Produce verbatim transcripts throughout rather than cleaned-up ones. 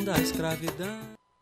da escravidão.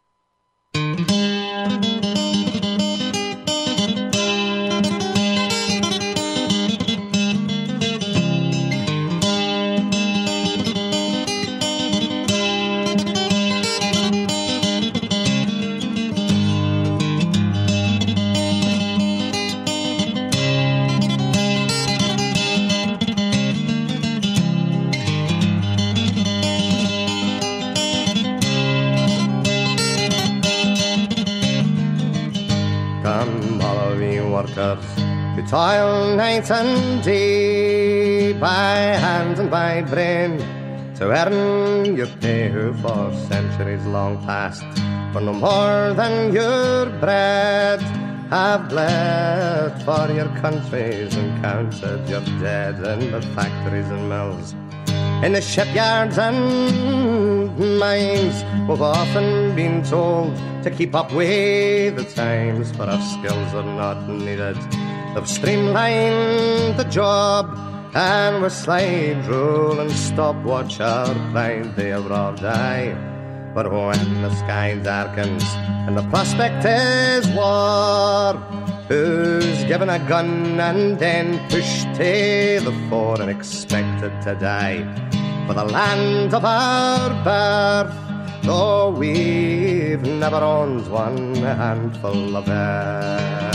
Who toil night and day by hand and by brain to earn your pay, who for centuries long past for no more than your bread have bled for your countries and counted your dead in the factories and mills, in the shipyards and mines. We've often been told to keep up with the times, but our skills are not needed. They've streamlined the job, and with slide rule and stopwatch our pride they raw die. But when the sky darkens and the prospect is war, who's given a gun and then pushed to the fore and expected to die for the land of our birth, though we've never owned one handful of earth?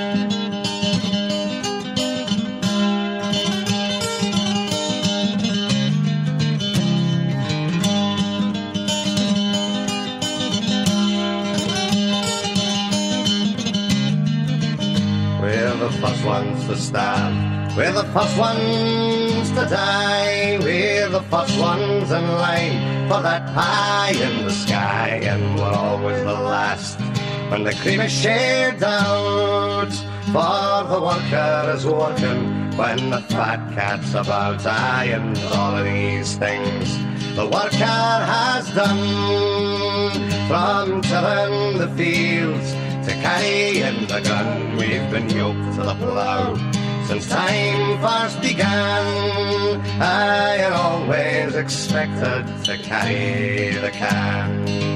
We're the first ones to stand, we're the first ones to die, we're the first ones in line for that pie in the sky, and we're always the last when the cream is shared out, for the worker is working when the fat cat's about. Aye, and all of these things the worker has done, from tilling the fields to carrying the gun. We've been yoked to the plough since time first began, I and always expected to carry the can.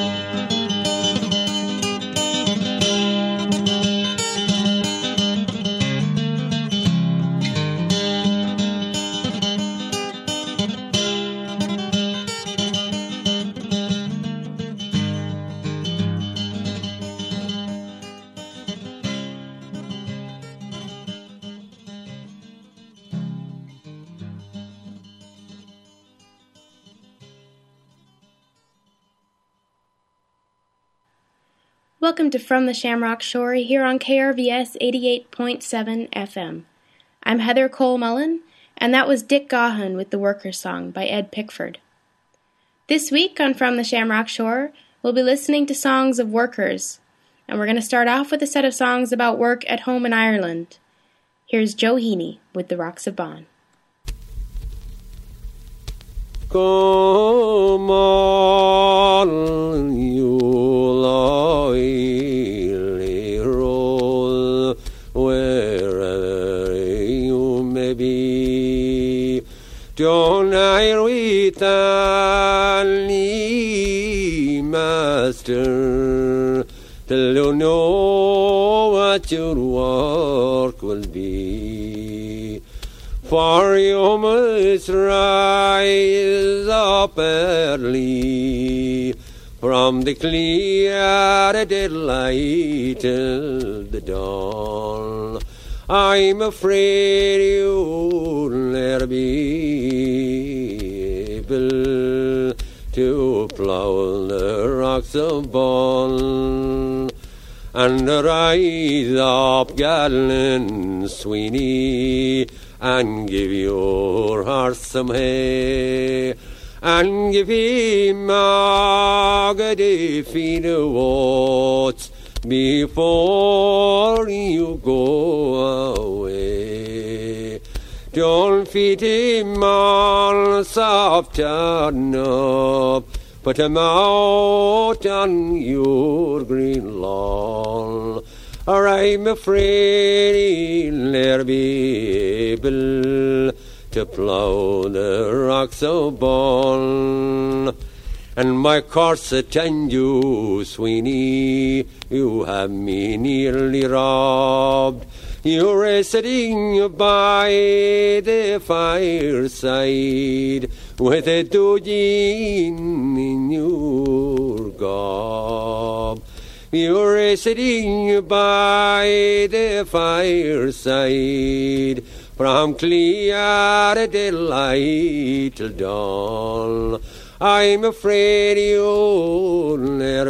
Welcome to From the Shamrock Shore here on K R V S eighty-eight point seven F M. I'm Heather Cole Mullen, and that was Dick Gaughan with the Workers' Song by Ed Pickford. This week on From the Shamrock Shore, we'll be listening to songs of workers, and we're going to start off with a set of songs about work at home in Ireland. Here's Joe Heaney with The Rocks of Bon. Come on, you loyally roll, wherever you may be. Don't I with any master till you know what your work will be. For you must rise up early from the clear daylight till the dawn. I'm afraid you'll never be able to plough the rocks of Bon and rise up, gallant Sweeney, and give your horse some hay, and give him a good feed of oats before you go away. Don't feed him on soft turnip, put him out on your green lawn, or I'm afraid he'll never be able to plough the rocks of Bon. and my corset and you, Sweeney, you have me nearly robbed. You're sitting by the fireside with a doodin in your gob. You're sitting by the fireside from clear daylight till dawn. I'm afraid you'll never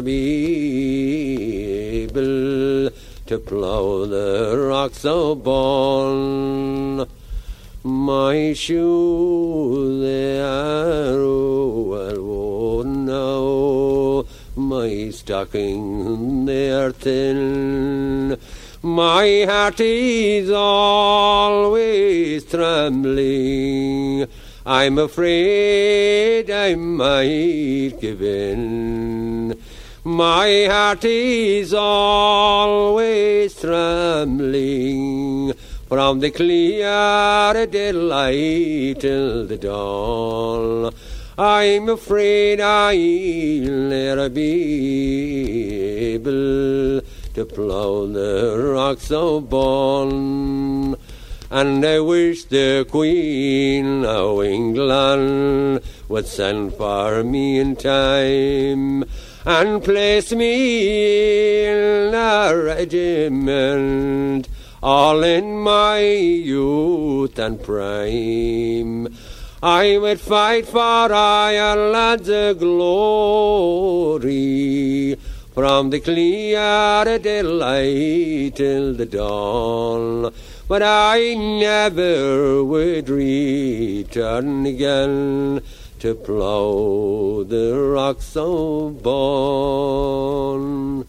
be able to plough the rocks of Bon. My shoes, they are well worn now, my stockings, they're thin. My heart is always trembling, I'm afraid I might give in. My heart is always trembling from the clear daylight till the dawn. I'm afraid I'll never be able to plough the rocks of Bon. And I wish the Queen of England would send for me in time and place me in a regiment, all in my youth and prime. I would fight for Ireland's glory from the clear daylight till the dawn. But I never would return again to plough the rocks of Bon.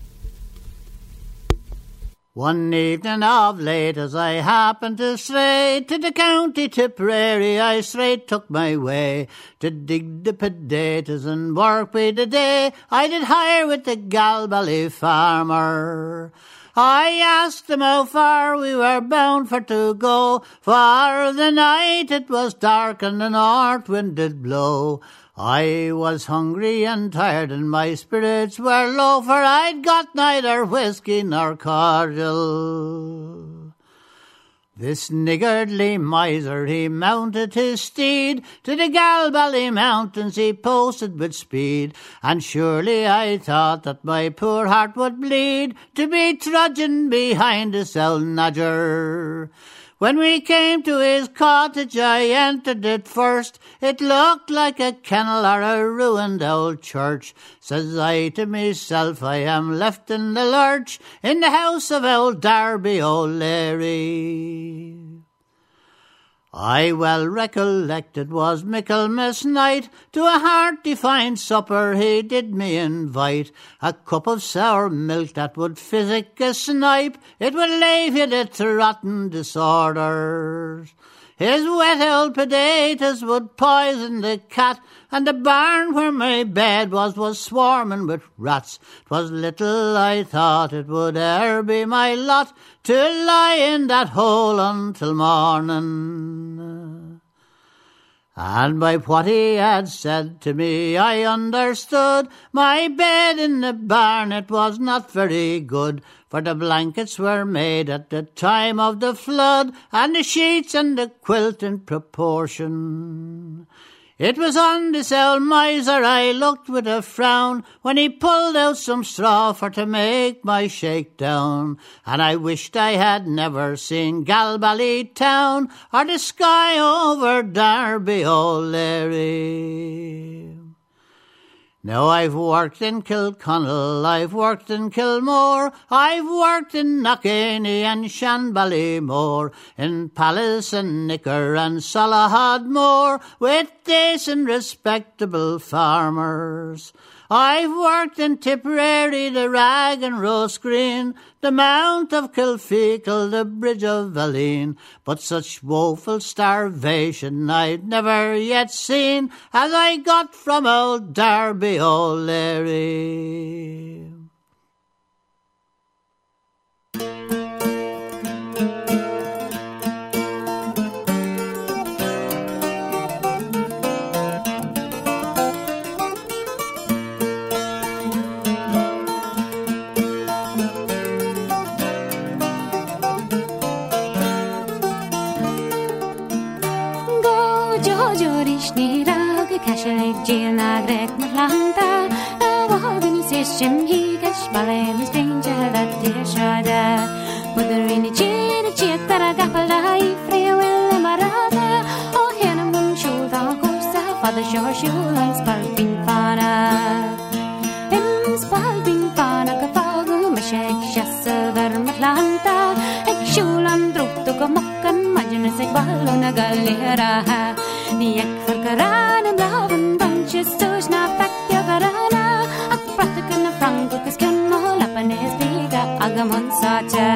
One evening of late, as I happened to stray to the county Tipperary, I straight took my way to dig the potatoes and work by the day. I did hire with the Galbally farmer. I asked him how far we were bound for to go, for the night it was dark and the north wind did blow. I was hungry and tired and my spirits were low, for I'd got neither whiskey nor cordial. This niggardly miser, he mounted his steed, to the Galbally mountains he posted with speed, and surely I thought that my poor heart would bleed to be trudging behind this old nodger. When we came to his cottage, I entered it first. It looked like a kennel or a ruined old church. Says I to myself, I am left in the lurch in the house of old Darby O'Leary. I well recollect it was Michaelmas night, to a hearty fine supper he did me invite. A cup of sour milk that would physic a snipe, it would lave you to rotten disorders. His wet old potatoes would poison the cat, and the barn where my bed was was swarming with rats. 'Twas little I thought it would e'er be my lot to lie in that hole until morning. And by what he had said to me I understood my bed in the barn, it was not very good, for the blankets were made at the time of the flood, and the sheets and the quilt in proportion. It was on this old miser I looked with a frown when he pulled out some straw for to make my shakedown, and I wished I had never seen Galbally town or the sky over Darby O'Leary. Now I've worked in Kilconnell, I've worked in Kilmore, I've worked in Knockany and Shanballymore, in Palace and Nicker and Salahadmore, with decent respectable farmers. I've worked in Tipperary, the Rag and Roast Green, the Mount of Kilfeacle, the Bridge of Valeen, but such woeful starvation I've never yet seen as I got from old Darby O'Leary. greg Malanta, the organization he gets ballet stranger that dear shada. But the rainy cheer, the cheer that I got a life, free will marada. Oh, Hannah shoulder, Costa, Father Shore, Shul, and Spalping Fana. In Spalping Fana, Cafago, Mashek, Shassaver, Malanta, Ekshul and Drutto, Mokan, Majanus, Balona Galera. The Ek for Karan and Love and Bunches, Sojna, Fatya Garana, a Pratican of Franco, Kiskan, Lapanes, Biga, Agamon Sacha.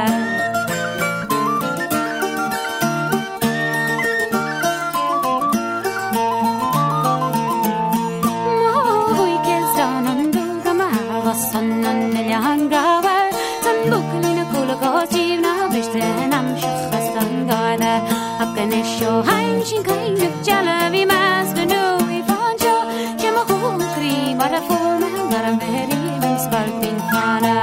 Show I'm she kind of jalavi master no we found you Jama home cream but a full man but a very even sparkling fana.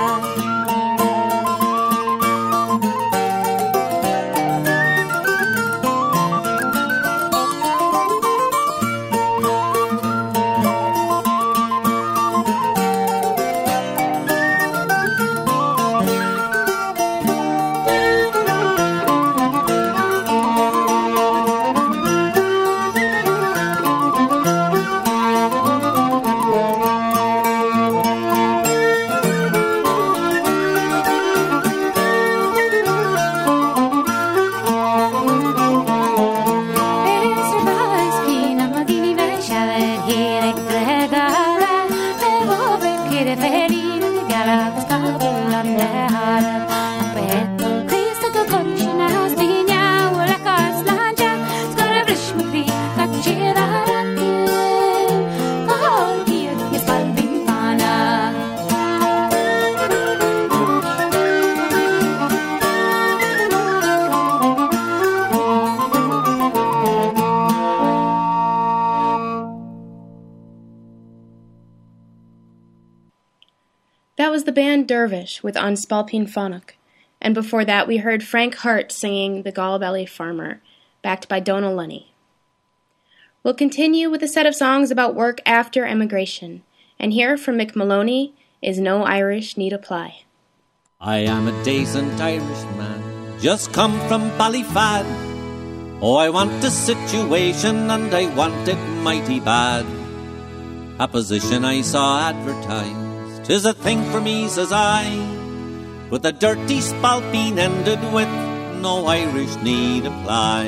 The band Dervish with On Spalpeen Phonach, and before that we heard Frank Hart singing The Gallbelly Farmer, backed by Donal Lunny. We'll continue with a set of songs about work after emigration, and here from Mick Maloney is No Irish Need Apply. I am a decent Irishman, just come from Ballyfad. Oh, I want a situation and I want it mighty bad. A position I saw advertised, 'tis a thing for me, says I, with the dirty Spalpeen ended with no Irish need apply.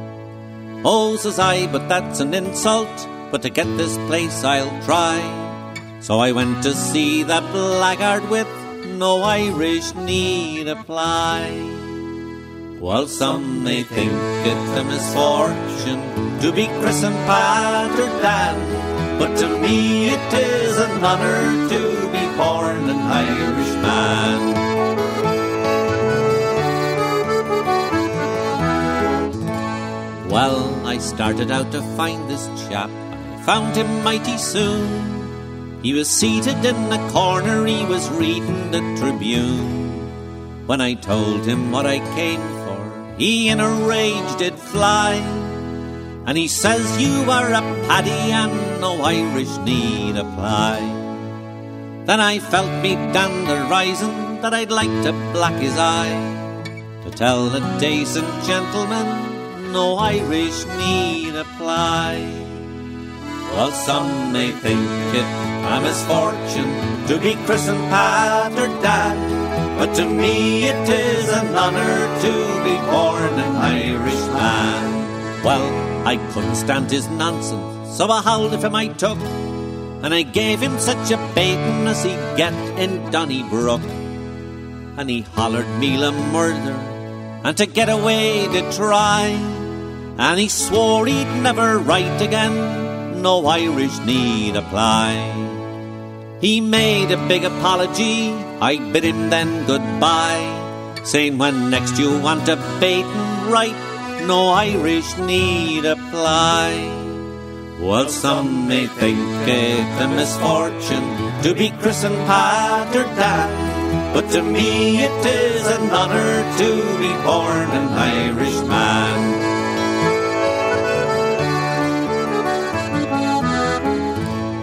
Oh, says I, but that's an insult, but to get this place I'll try. So I went to see that blackguard with no Irish need apply. While some may think it a misfortune to be christened Pat or Dan, but to me it is an honour to be born an Irishman. Well, I started out to find this chap. I found him mighty soon. He was seated in the corner, he was reading the Tribune. When I told him what I came for, he in a rage did fly. And he says, you are a paddy and no Irish need apply. Then I felt me dander rising that I'd like to black his eye, to tell the decent gentleman no Irish need apply. Well, some may think it a misfortune to be christened Pat or Dan, but to me it is an honour to be born an Irishman. Well, I couldn't stand his nonsense, so I howled if him I took, and I gave him such a baiting as he'd get in Donnybrook. And he hollered meal of murder, and to get away did try, and he swore he'd never write again, no Irish need apply. He made a big apology, I bid him then goodbye, saying when next you want a baiting, write no Irish need apply. Well, some may think it a misfortune to be christened Pat or Dan, but to me it is an honour to be born an Irishman.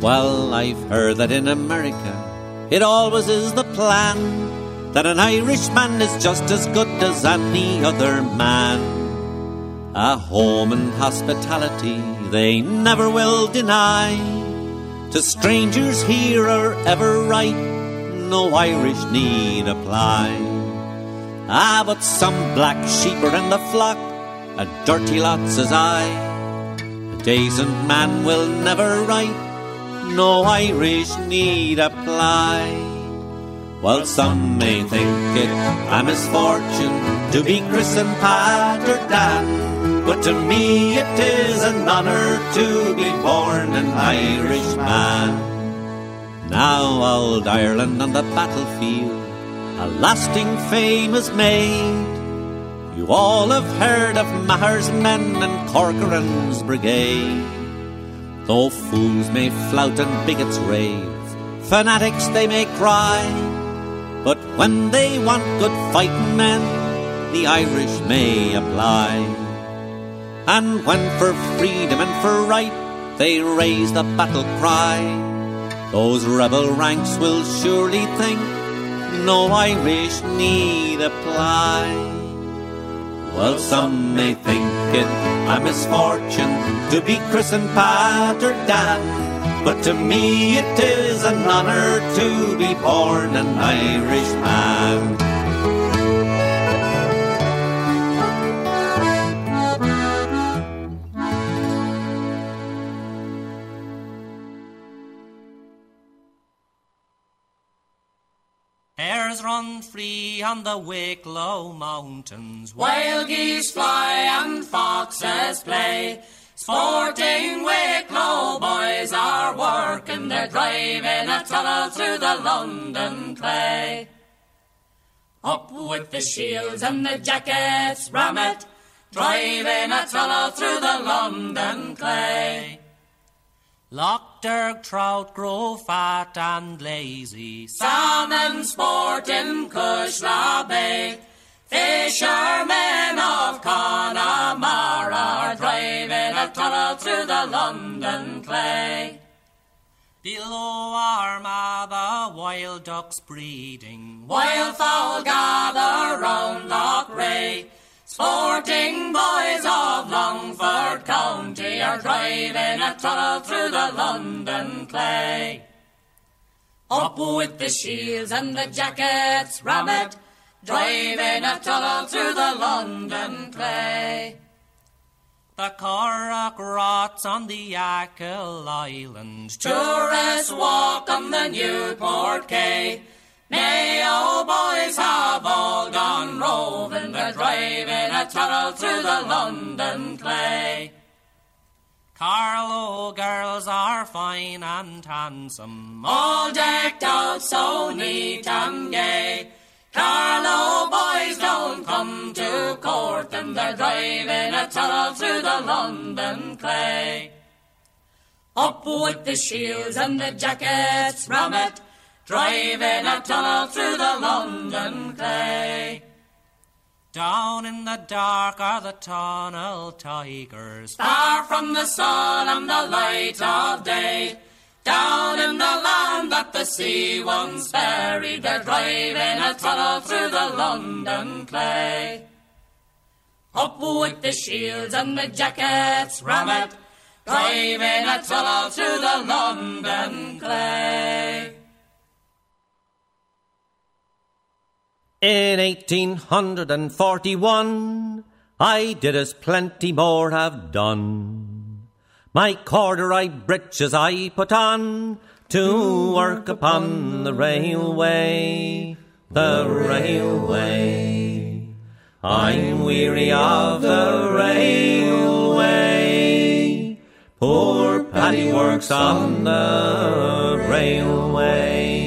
Well, I've heard that in America it always is the plan that an Irishman is just as good as any other man. A home and hospitality they never will deny. To strangers here are ever right, no Irish need apply. Ah, but some black sheep are in the flock, a dirty lot, says I. A decent man will never write, no Irish need apply. Well, some may think it a misfortune to be christened Pat or Dan, but to me it is an honour to be born an Irishman. Now old Ireland on the battlefield a lasting fame is made. You all have heard of Maher's men and Corcoran's brigade. Though fools may flout and bigots rave, fanatics they may cry, but when they want good fighting men, the Irish may apply. And when for freedom and for right they raise the battle cry, those rebel ranks will surely think no Irish need apply. Well, some may think it a misfortune to be christened Pat or Dan, but to me it is an honour to be born an Irishman. Hares run free on the Wicklow mountains, wild geese fly and foxes play. Sporting Wicklow boys are working, they're driving a tunnel through the London clay. Up with the shields and the jackets, ram it, driving a tunnel through the London clay. Lochderg trout grow fat and lazy, salmon sport in Cushla Bay. Fishermen of Connemara are driving a tunnel through the London clay. Below Armagh the wild ducks breeding, wildfowl gather round Loch Ray. Sporting boys of Longford County are driving a tunnel through the London clay. Up with the shields and the jackets, ram it, driving a tunnel through the London clay. The Corrock rots on the Achill Island, tourists walk on the Newport Quay. Mayo boys have all gone roving, they're driving a tunnel through the London clay. Carlow girls are fine and handsome, all decked out so neat and gay. Carlow boys don't come to court them, they're driving a tunnel through the London clay. Up with the shields and the jackets, ram it, driving a tunnel through the London clay. Down in the dark are the tunnel tigers, far from the sun and the light of day. Down in the land that the sea once buried, they're driving a tunnel through the London clay. Up with the shields and the jackets, ram it, driving a tunnel through the London clay. In eighteen forty-one, I did as plenty more have done. My corduroy breeches I put on to work upon the railway, the railway. I'm weary of the railway. Poor Paddy works on the railway.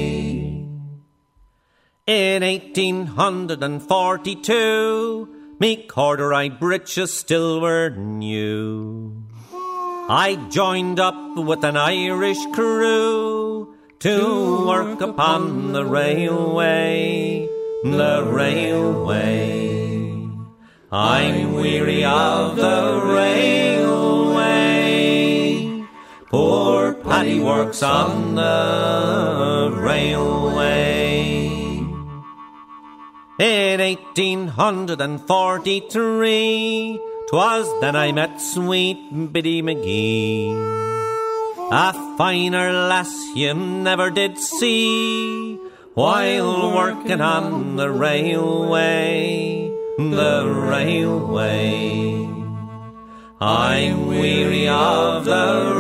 In eighteen forty-two, me corduroy breeches still were new. I joined up with an Irish crew to work upon the railway, the railway. I'm weary of the railway. Poor Paddy works on the railway. In eighteen forty-three, 'twas then I met sweet Biddy McGee, a finer lass you never did see, while working on the railway, the railway. I'm weary of the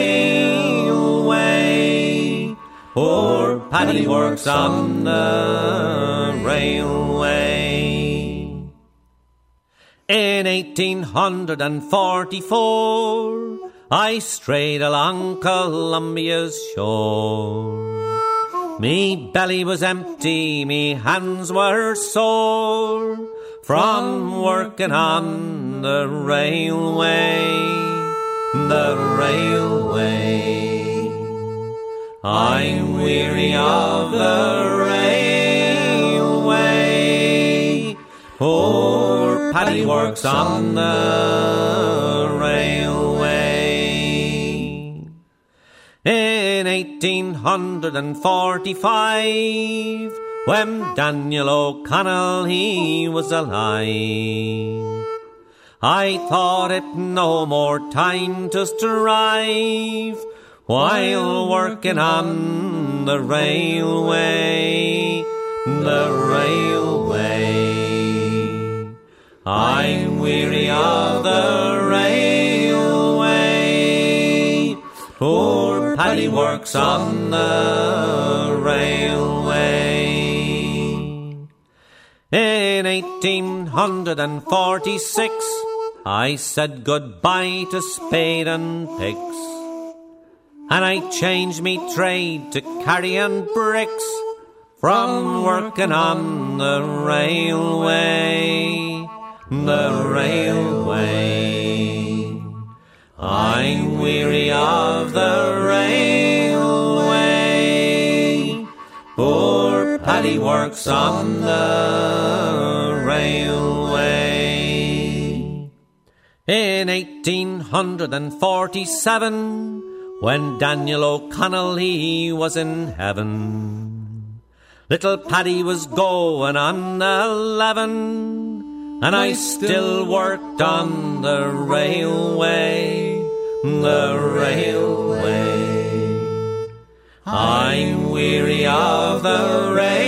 railway, poor Paddy works on the railway. In eighteen forty-four, I strayed along Columbia's shore. Me belly was empty, me hands were sore, from working on the railway, the railway. I'm weary of the railway, poor Paddy works on the railway. In eighteen forty-five, when Daniel O'Connell he was alive, I thought it no more time to strive, while working on the railway, the railway. I'm weary of the railway, poor Paddy works on the railway. In eighteen forty-six, I said goodbye to spade and picks, and I changed me trade to carrying bricks, from working on the railway, the railway. I'm weary of the railway, poor Paddy works on the railway. In eighteen forty-seven, when Daniel O'Connell he was in heaven, little Paddy was going on eleven, and I still worked on the railway, the railway. I'm weary of the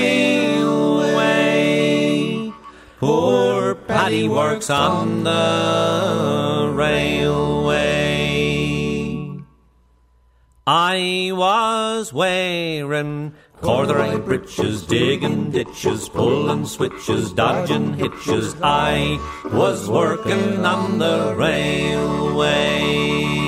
railway, poor Paddy works on the railway. I was wearing corduroy breeches, digging ditches, pulling switches, dodging hitches. I was working on the railway.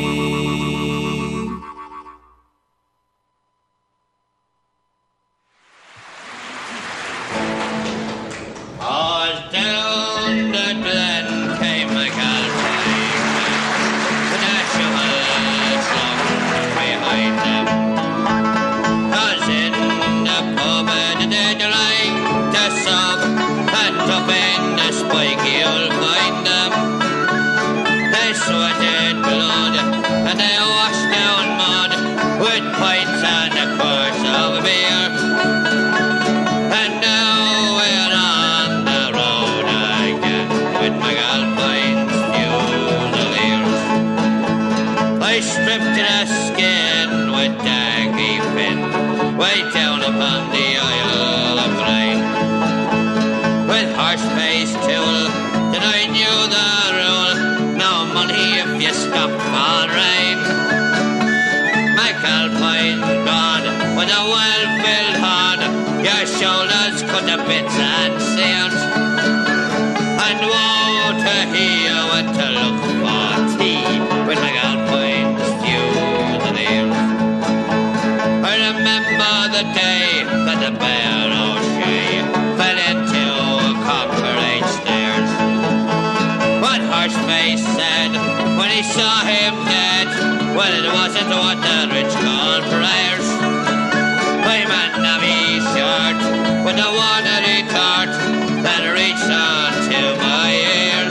All down the glen came my Galway, the national song behind them. 'Cause in the pub and the dead like to sob, and up in the spiky you'll find them. They sweated blood and they washed down mud with pints and a course of beer. And now we're on the road again with my Galpine's Fusiliers. I stripped to the skin with Daggy Finn, way down upon the Isle of Grain. With horse-faced tool, then I knew the rule, no money if you stop on rain. My Galpine's gone with a well-filled horn, your shoulders cut to bits and seams. And woe to hear what to look for tea with my Galpine's Fusiliers. I remember the day that the Bear O'Shea fell into a copperate stairs. What Horseface said when he saw him dead, well, it wasn't what the rich call prayers. My man Navy shirt with the watery tart that reached on to my ears.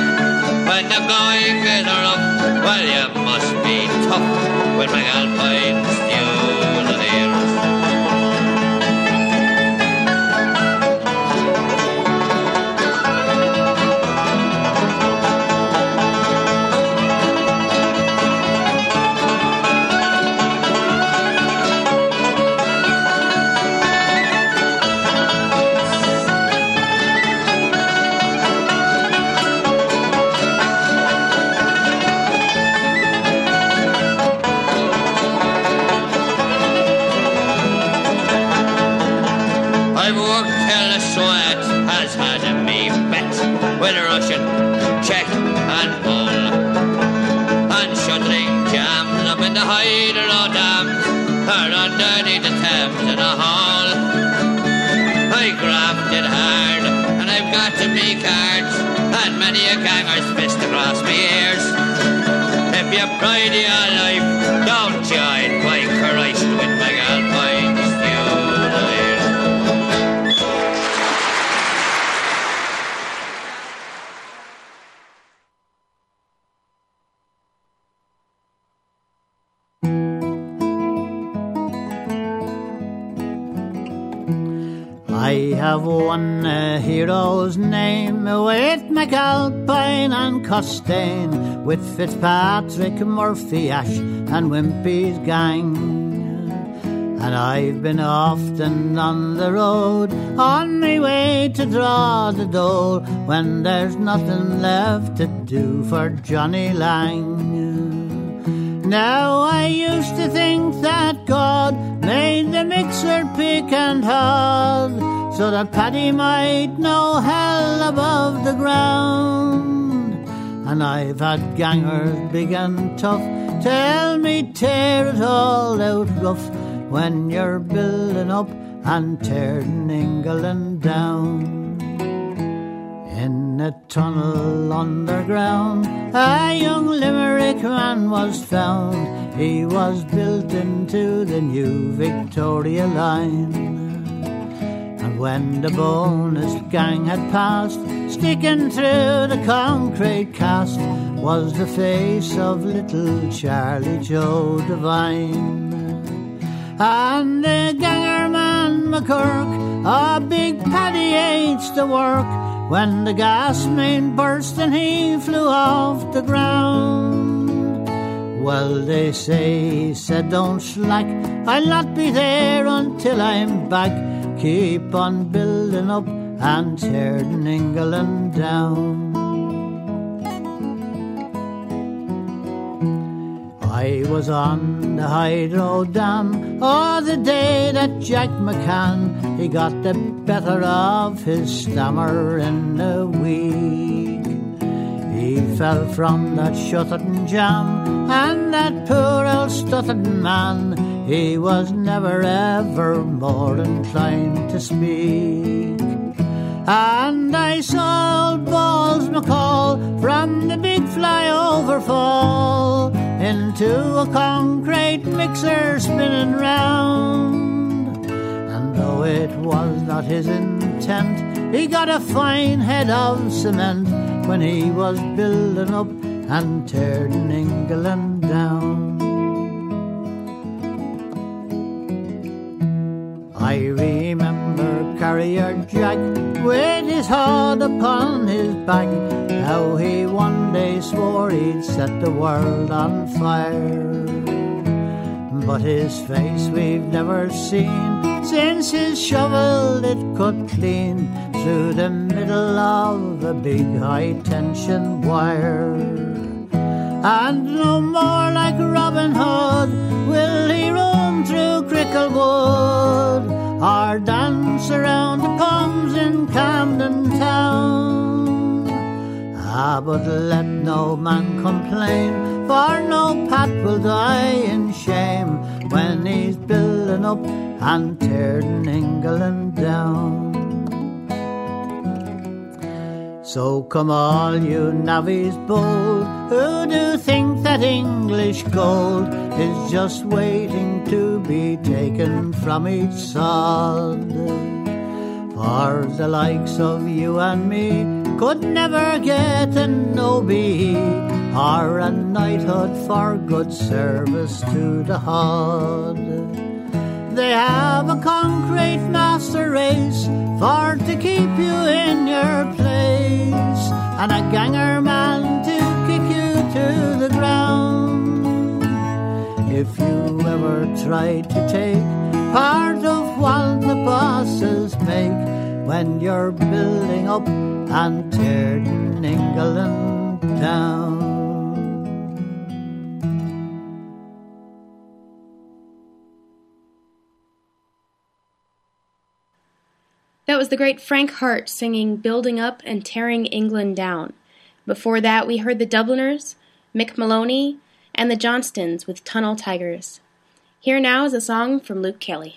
When the going is rough, well, you must be tough with my Galpine I've worked till the sweat has had me bet with Russian, Czech and Pole, and shuddering jams up in the Hydro dams or underneath the Thames in a hall. I grafted hard and I've got to me cards and many a ganger's fist across me ears. If you pride your life, don't join by Christ with my Alpine stew. I have won a hero's name with McAlpine and Costain, with Fitzpatrick, Murphy, Ash and Wimpy's gang. And I've been often on the road, on my way to draw the dole, when there's nothing left to do for Johnny Lang. Now I used to think that God made the mixer pick and hod, so that Paddy might know hell above the ground. And I've had gangers big and tough tell me tear it all out rough when you're building up and tearing England down. In a tunnel underground, a young Limerick man was found. He was built into the new Victoria line. And when the bonus gang had passed, sticking through the concrete cast was the face of little Charlie Joe Devine. And the ganger man McCurk, a big Paddy hates to work, when the gas main burst and he flew off the ground. Well, they say he said, don't slack, I'll not be there until I'm back. Keep on building up and tearing England down. I was on the Hydro Dam, oh, the day that Jack McCann, he got the better of his stammer in a week. He fell from that shuttered jam, and that poor old stuttered man, he was never ever more inclined to speak. And I saw old Balls McCall from the big flyover fall into a concrete mixer spinning round. And though it was not his intent, he got a fine head of cement when he was building up and tearing England down. I remember Carrier Jack with his hood upon his back, how he one day swore he'd set the world on fire. But his face we've never seen since his shovel it cut clean through the middle of a big high-tension wire. And no more like Robin Hood will he roam through Cricklewood or dance around the palms in Camden Town. Ah, but let no man complain, for no Pat will die in shame when he's building up and tearing England down. So come all you navvies bold, who do think that English gold is just waiting to be taken from each sod. For the likes of you and me could never get an O B E or a knighthood for good service to the Hod. They have a concrete master race for to keep you in your place, and a ganger man to kick you to the ground. If you ever try to take part of what the bosses make when you're building up and tearing England down. That was the great Frank Hart singing Building Up and Tearing England Down. Before that, we heard the Dubliners, Mick Maloney, and the Johnstons with Tunnel Tigers. Here now is a song from Luke Kelly.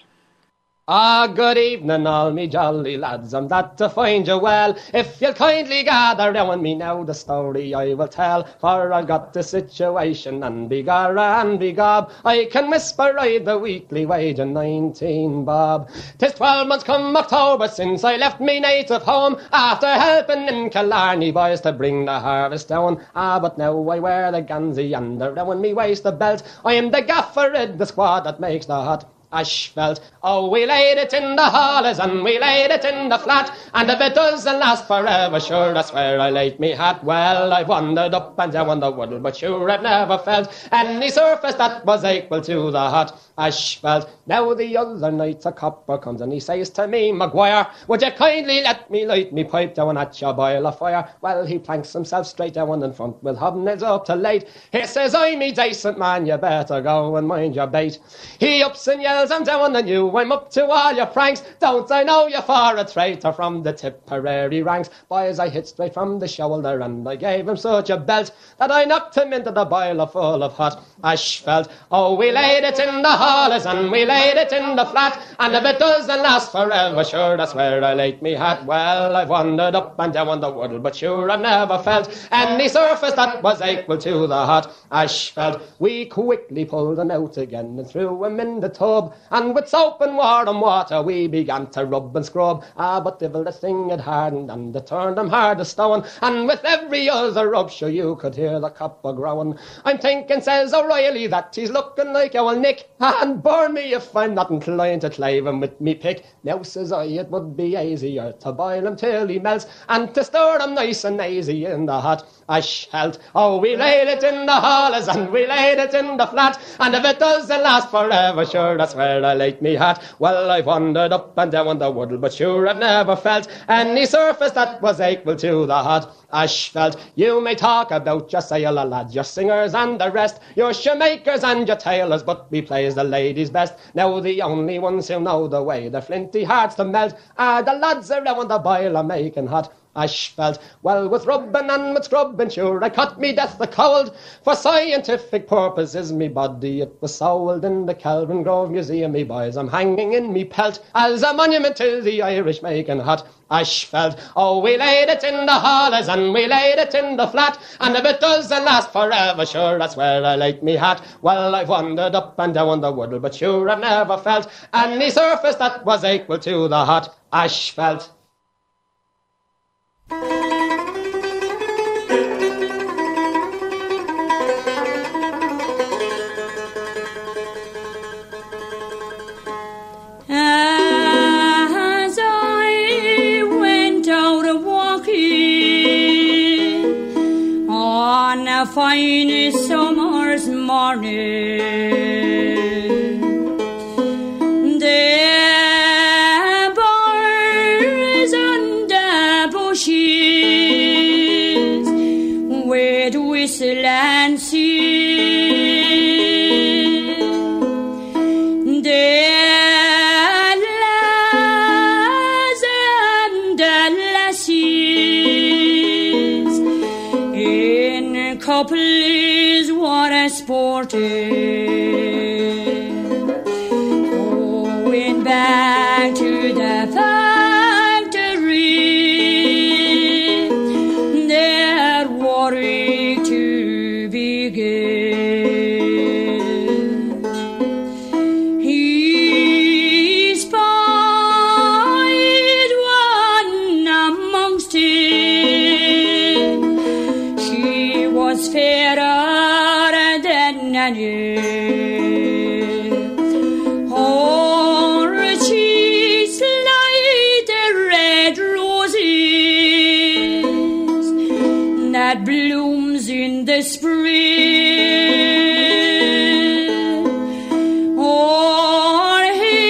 Ah, good evening, all me jolly lads, I'm glad to find you well. If you'll kindly gather round me now, the story I will tell. For I've got the situation, and begorra and begob, I can whisper I the weekly wage of nineteen bob. 'Tis twelve months come October since I left me native home, after helping in Killarney boys to bring the harvest down. Ah, but now I wear the gansy and around me waist the belt. I am the gaffer in the squad that makes the hot asphalt. Oh, we laid it in the hollies and we laid it in the flat, and if it doesn't last forever, sure I swear I laid me hat. Well, I've wandered up and down the wood, but sure I've never felt any surface that was equal to the hot asphalt. Now the other night a copper comes and he says to me, Maguire, would you kindly let me light me pipe down at your boil of fire? Well, he planks himself straight down in front with hobnails up to late. He says, I'm me decent man, you better go and mind your bait. He ups and yells, I'm down on you, I'm up to all your pranks. Don't I know you for a traitor from the Tipperary ranks? Boys, I hit straight from the shoulder and I gave him such a belt that I knocked him into the boiler full of hot asphalt. Oh, we laid it in the hollies and we laid it in the flat, and if it doesn't last forever, sure that's where I laid me hat. Well, I've wandered up and down the wood, but sure I've never felt any surface that was equal to the hot asphalt. We quickly pulled him out again and threw him in the tub, and with soap and warm water we began to rub and scrub. Ah, but devil the thing had hardened and it turned him hard as stone, and with every other rub, sure you could hear the copper growing. I'm thinking, says O'Reilly, that he's looking like our Nick, and burn me if I'm not inclined to clave him with me pick. Now, says I, it would be easier to boil him till he melts, and to stir him nice and easy in the hot asphalt. Oh, we laid it in the hollies and we laid it in the flat, and if it doesn't last forever, sure that's where I laid me hat. Well, I've wandered up and down the wood, but sure I've never felt any surface that was equal to the hot asphalt. You may talk about your sailor lads, your singers and the rest, your shoemakers and your tailors, but we plays the ladies best. Now the only ones who know the way the flinty hearts to melt are the lads around the boiler making hot asphalt. Well, with rubbing and with scrubbing, sure I cut me death the cold. For scientific purposes, me body it was sold in the Kelvin Grove Museum, me boys. I'm hanging in me pelt as a monument to the Irish making hot asphalt. Oh, we laid it in the hollies and we laid it in the flat, and if it doesn't last forever, sure that's where I laid me hat. Well, I've wandered up and down the wood, but sure I've never felt any surface that was equal to the hot asphalt. As I went out a walking on a fine summer's morning, the birds and the bushes would whistle and sing. The lads and the lassies in couples what a sporting, going back to the factory, their work to begin. He spied one amongst them, she was fairer than any. Her cheeks like the red roses that blooms in the spring. Her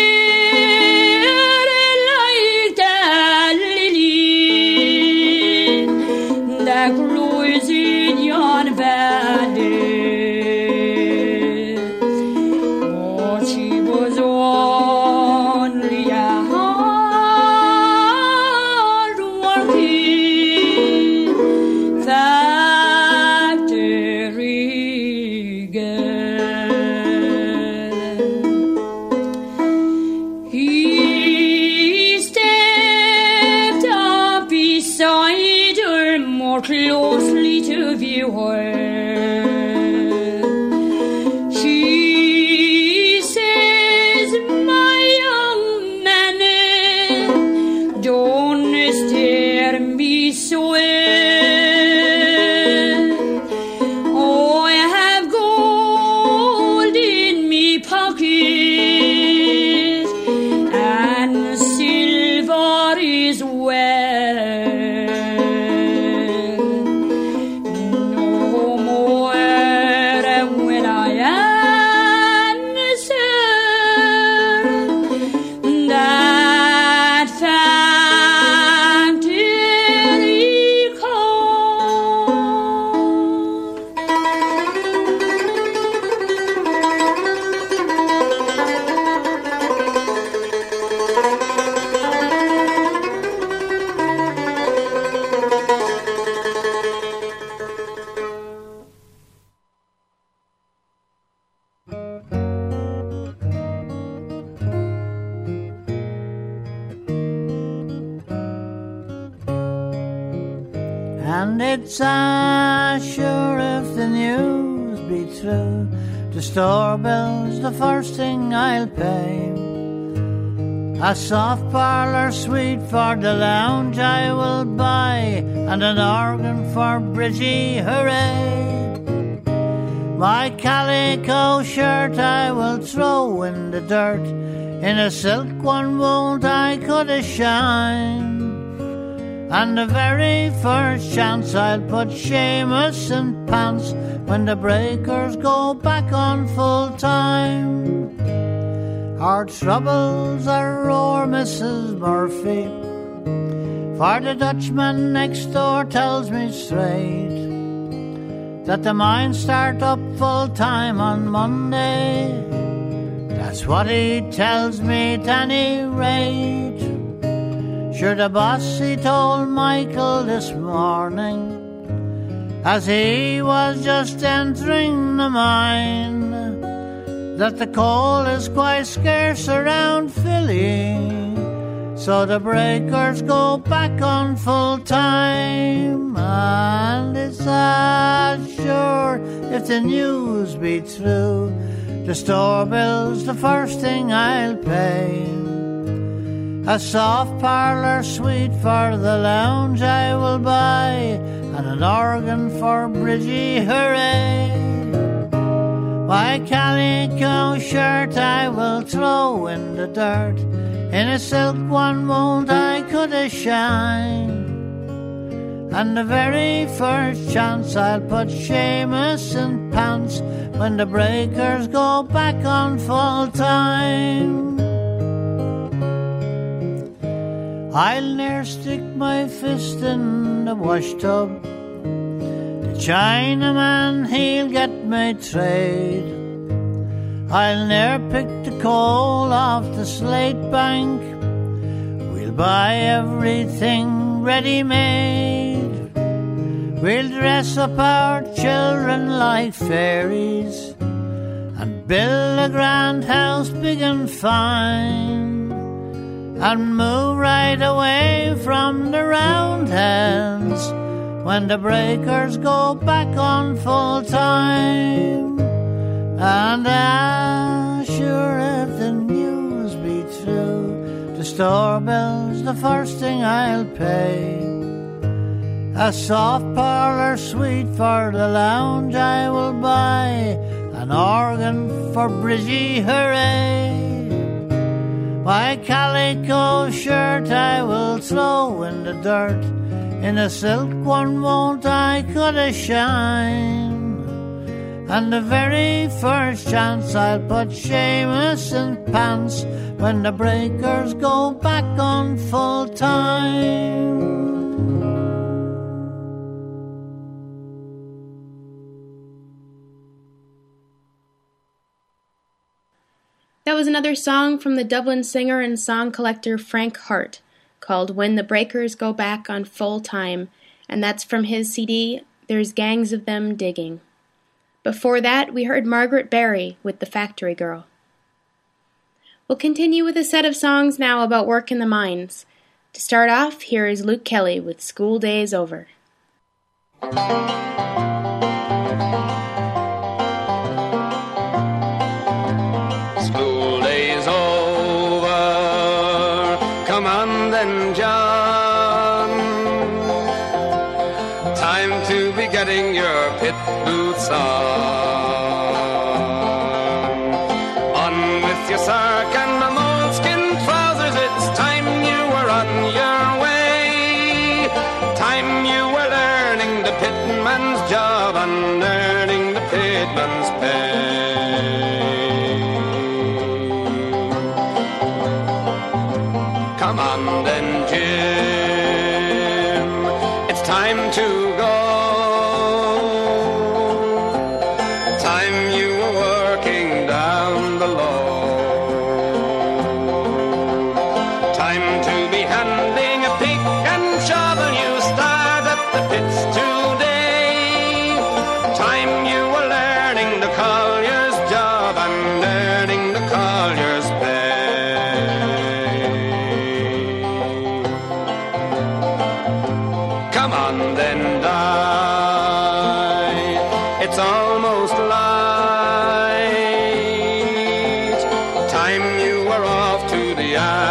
hair like the lily that grows in yon valley. Oh, she was only a And it's ah, sure if the news be true, the store bill's the first thing I'll pay. A soft parlour suite for the lounge I will buy, and an organ for Bridgie, hooray. My calico shirt I will throw in the dirt, in a silk one won't I could a shine. And the very first chance I'll put Seamus in pants when the breakers go back on full time. Our troubles are o'er, Missus Murphy, for the Dutchman next door tells me straight that the mines start up full time on Monday. That's what he tells me at any rate. Sure, the boss, he told Michael this morning, as he was just entering the mine, that the coal is quite scarce around Philly, so the breakers go back on full time. And it's ah, sure if the news be true, the store bill's the first thing I'll pay. A soft parlour suite for the lounge I will buy, and an organ for Bridgie, hooray. My calico shirt I will throw in the dirt, in a silk one won't I could a shine. And the very first chance I'll put Seamus in pants when the breakers go back on full time. I'll ne'er stick my fist in the wash tub, the Chinaman he'll get my trade. I'll ne'er pick the coal off the slate bank, we'll buy everything ready-made. We'll dress up our children like fairies and build a grand house big and fine, and move right away from the Roundheads when the breakers go back on full time. And ah, sure if the news be true, the store bill's the first thing I'll pay. A soft parlour suite for the lounge I will buy, an organ for Bridgie, hooray. My calico shirt I will throw in the dirt, in a silk one won't I could a shine. And the very first chance I'll put Seamus in pants when the breakers go back on full time. That was another song from the Dublin singer and song collector Frank Hart, called When the Breakers Go Back on Full Time, and that's from his C D, There's Gangs of Them Digging. Before that, we heard Margaret Berry with The Factory Girl. We'll continue with a set of songs now about work in the mines. To start off, here is Luke Kelly with School Days Over. School days over, come on then, John. Time to be getting your pit boots on. On with your sark and the moleskin trousers, it's time you were on your way. Time you were learning the pitman's job and earning the pitman's pay. Come on then, Jim, it's time to go. were off to the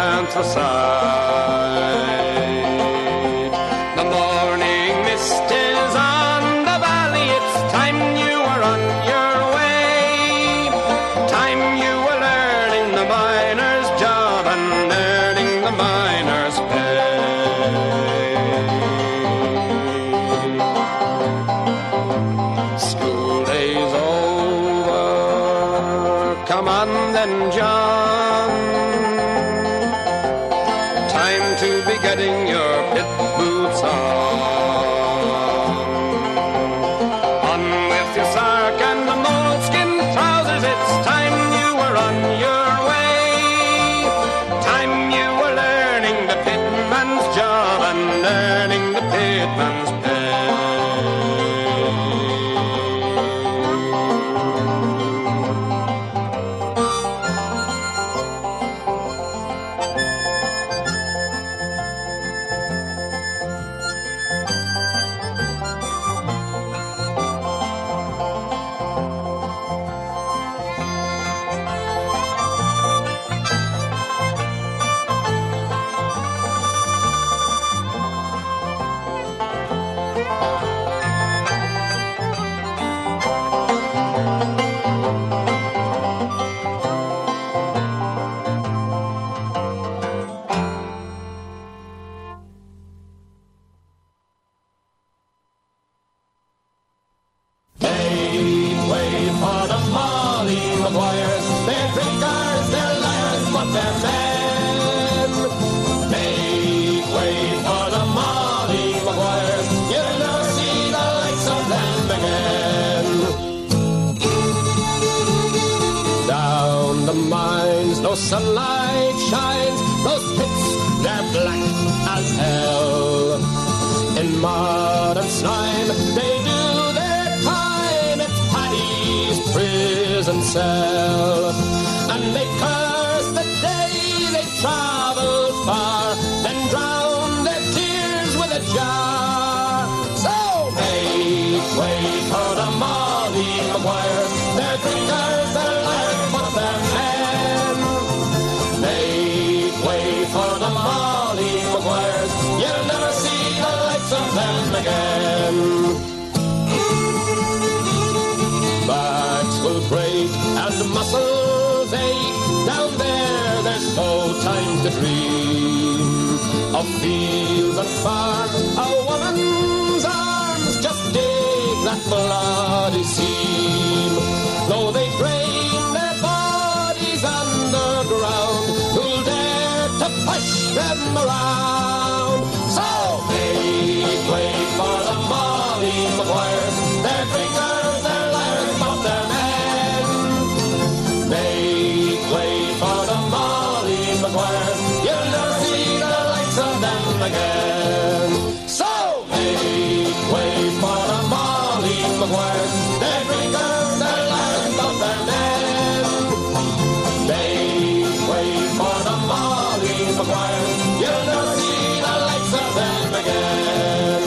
anthracite. The morning mist is on the valley, it's time you were on your way. Time you were learning the miner's job and earning the miner's pay. School days over, come on then, John. Time to be getting your pit boots on. On with your sark and the moleskin trousers, it's time you were on your way. Time you were learning the pitman's job and earning the pitman's pay. Sunlight shines, those pits, they're black as hell. In mud and slime, they do their time. It's Paddy's prison cell. And they curse the day they traveled far, then drown their tears with a jar. So make way for the Molly Maguires. They're drinkers, they're liars, but they're men. For the Molly Maguires, you'll never see the likes of them again. Backs will break and muscles ache. Down there, there's no time to dream of fields and farms. A woman's arms just dig that bloody seam. Though they drain their bodies underground, who'll dare to push them around? So make way for the Molly Maguires. They're drinkers, they're liars, but they're men. Make way for the Molly Maguires. You'll never see the likes of them again. So make way for the Molly Maguires. They're drinkers, they're liars, but they're men. Make way for the Molly Maguires. You'll never see the likes of them again.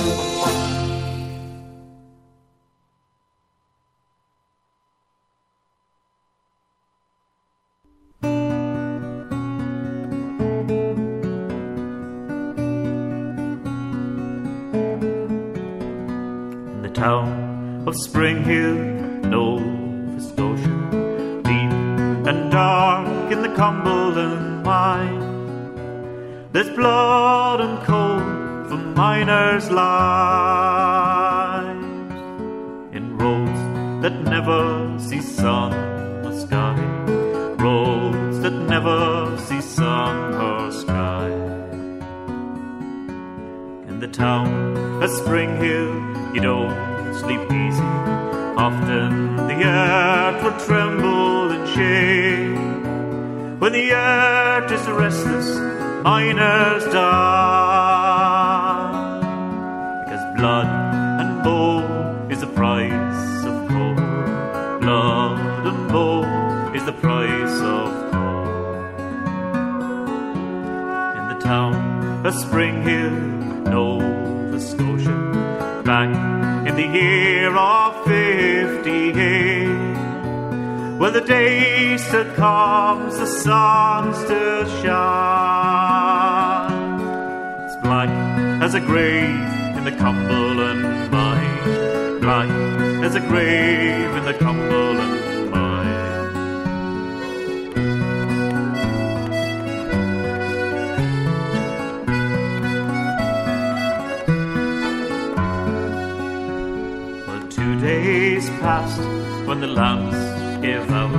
In the town of Spring Hill, Nova Scotia, deep and dark in the Cumberland mine, there's blood and coal for miners' lives. In roads that never see sun or sky, roads that never see sun or sky. In the town of Spring Hill, you don't sleep easy. Often the earth will tremble and shake. When the earth is restless, miners die. Because blood and bone is the price of coal. Blood and bone is the price of coal. In the town of Spring Hill, Nova Scotia, back in the year of fifty-eight, Well, the day still comes, the sun still shines. It's black as a grave in the Cumberland mine, black as a grave in the Cumberland mine. Well, two days passed when the lamps gave out.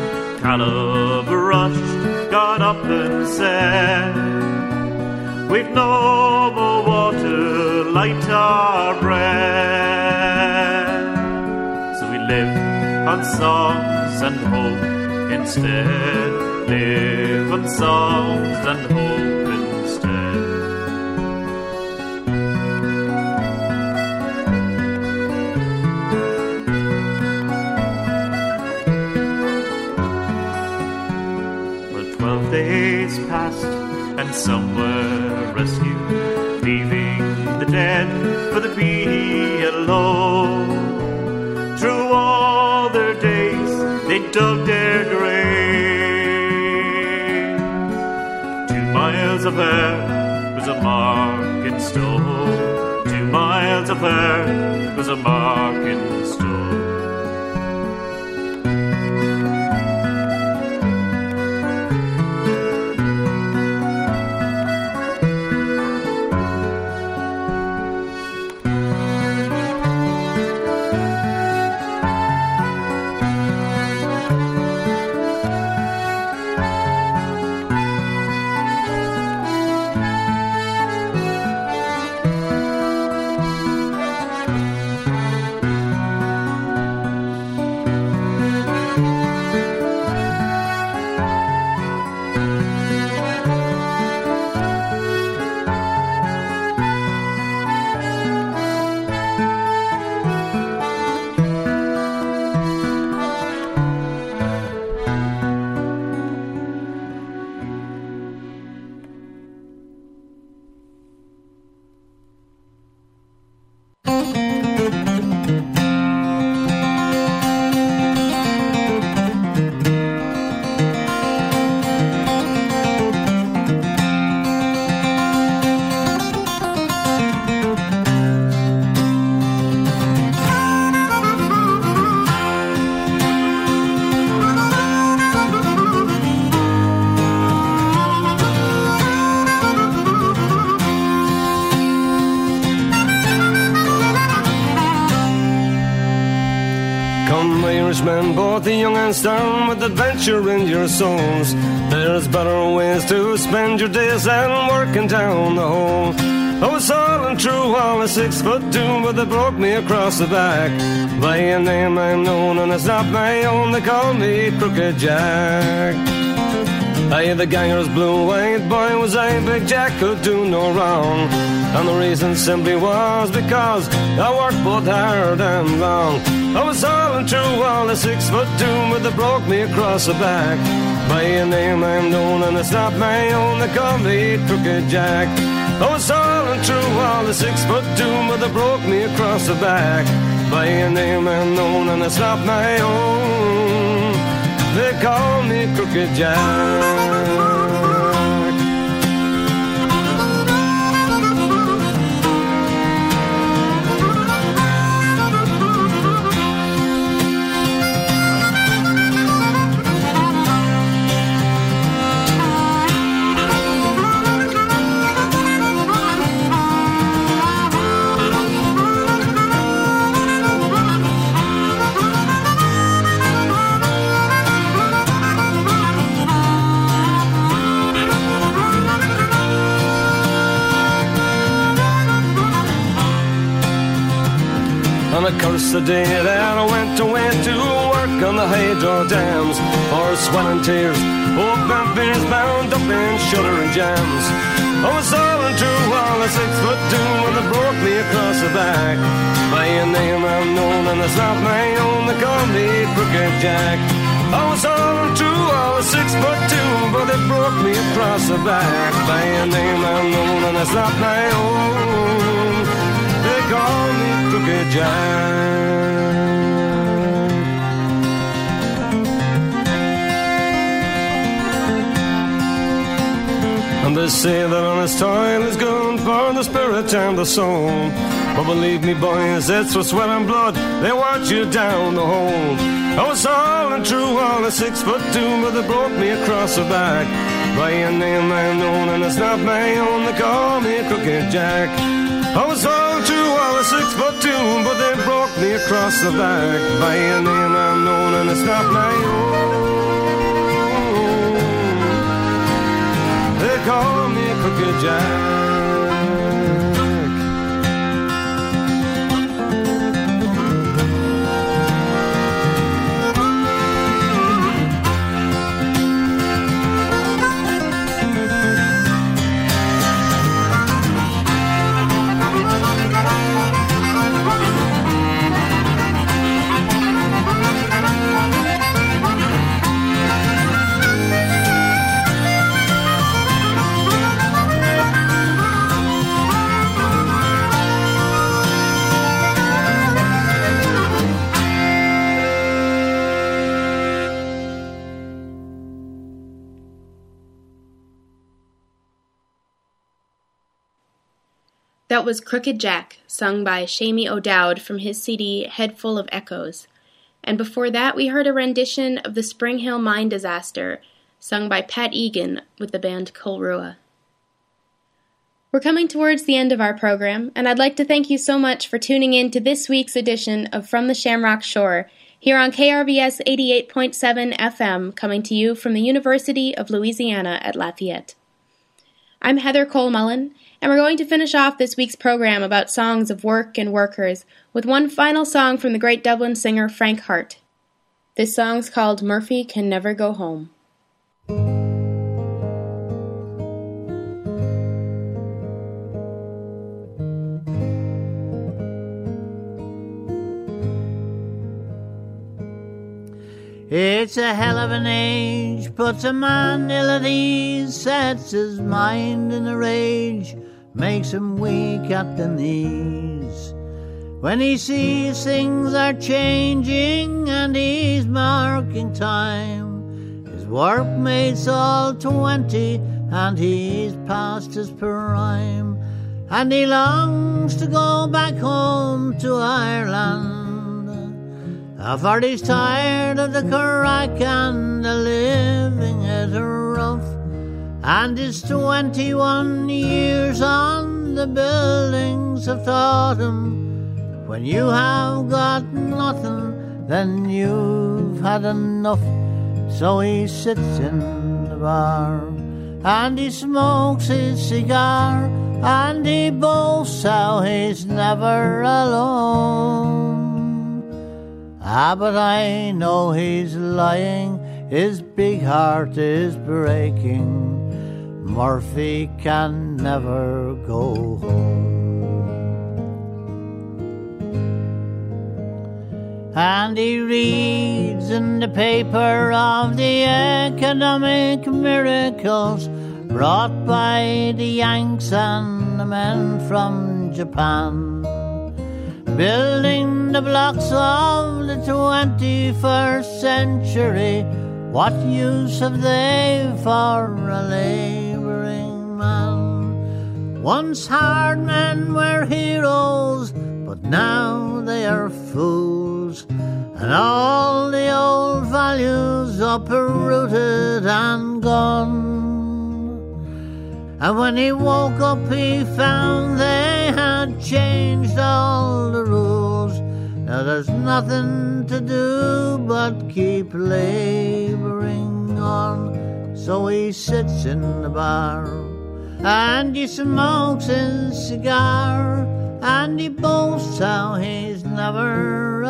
Calaveras got up and said, we've no more water, light our bread. So we live on songs and hope instead, live on songs and hope instead. Well, twelve days passed and some were rescued, leaving the dead for the be alone. Through all their days they dug their grave. Two miles of earth was a mark in stone. Two miles of earth was a mark in stone. Irishmen, both the young and stern, with adventure in your souls. There's better ways to spend your days than working down the hole. I was sailing through all a six foot doom, but they broke me across the back. By a name I'm known, and it's not my own, they call me Crooked Jack. Aye, the ganger's blue-eyed boy was I, Big Jack could do no wrong. And the reason simply was because I worked both hard and long. I was hauling through all the six-foot doom, but they broke me across the back. By a name I'm known, and it's not my own, they call me Crooked Jack. I was hauling through all the six-foot doom, but they broke me across the back. By a name I'm known, and it's not my own, they call me Crooked Jack. On a cursed day that I went away to work on the hydro dams, for sweat and tears, hope and fears bound up in shuddering jams. I was hauling through all a six-foot doom when they broke me across the back. By a name I'm known, and it's not my own, they call me Crooked Jack. I was hauling through all a six-foot doom, but they broke me across the back. By a name I'm known, and it's not my own, they call me Crooked Jack. And they say that honest toil is good for the spirit and the soul. But believe me, boys, it's for sweat and blood they watch you down the hole. I was all and true, all a six foot two, but they broke me across the back by a name I'm known, and it's not my own. They call me Crooked Jack. I was all true, all a six foot two, but they broke me across the back by a name I'm known, and it's not my own. They call me Crooked Jack. That was Crooked Jack, sung by Shamie O'Dowd from his C D Head Full of Echoes. And before that, we heard a rendition of the Spring Hill Mine Disaster, sung by Pat Egan with the band Kulrua. We're coming towards the end of our program, and I'd like to thank you so much for tuning in to this week's edition of From the Shamrock Shore, here on K R V S eighty-eight point seven F M, coming to you from the University of Louisiana at Lafayette. I'm Heather Cole Mullen, and we're going to finish off this week's program about songs of work and workers with one final song from the great Dublin singer Frank Hart. This song's called Murphy Can Never Go Home. It's a hell of an age, puts a man ill at ease, sets his mind in a rage, makes him weak at the knees. When he sees things are changing and he's marking time, his workmates all twenty and he's past his prime, and he longs to go back home to Ireland. For he's tired of the crack and the living it rough, and his twenty-one years on the buildings have taught him, when you have got nothing, then you've had enough. So he sits in the bar and he smokes his cigar, and he boasts how he's never alone. Ah, but I know he's lying, his big heart is breaking. Murphy can never go home. And he reads in the paper of the economic miracles brought by the Yanks and the men from Japan, building the blocks of the twenty-first century. What use have they for a labouring man? Once hard men were heroes, but now they are fools, and all the old values uprooted and gone. And when he woke up he found they had changed all the rules. Now there's nothing to do but keep labouring on. So he sits in the bar and he smokes his cigar, and he boasts how he's never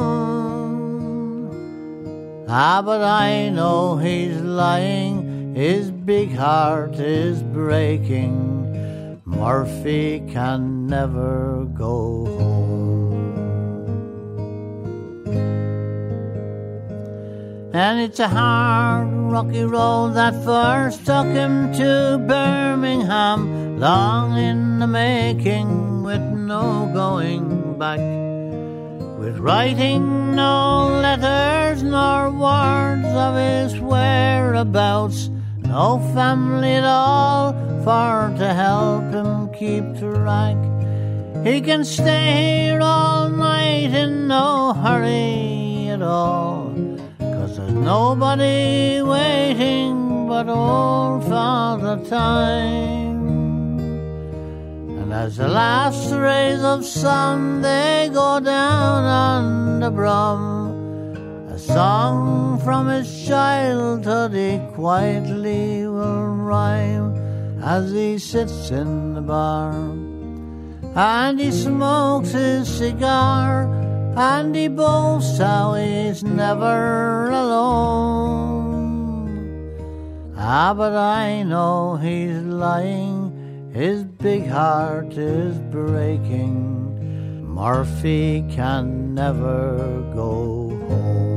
alone. Ah, but I know he's lying, his big heart is breaking. Murphy can never go home. And it's a hard, rocky road that first took him to Birmingham, long in the making with no going back, with writing no letters nor words of his whereabouts, no family at all for to help him keep track. He can stay here all night in no hurry at all, 'cause there's nobody waiting but old Father Time. And as the last rays of sun they go down on the brum, a song from his childhood he quietly will rhyme as he sits in the bar. And he smokes his cigar, and he boasts how he's never alone. Ah, but I know he's lying, his big heart is breaking. Murphy can never go home.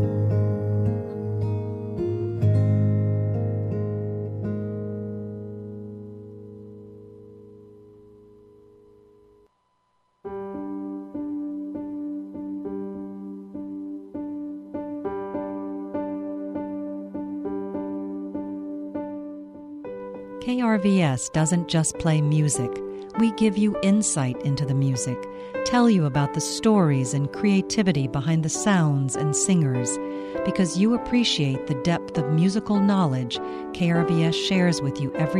K R V S doesn't just play music. We give you insight into the music, tell you about the stories and creativity behind the sounds and singers. Because you appreciate the depth of musical knowledge K R V S shares with you every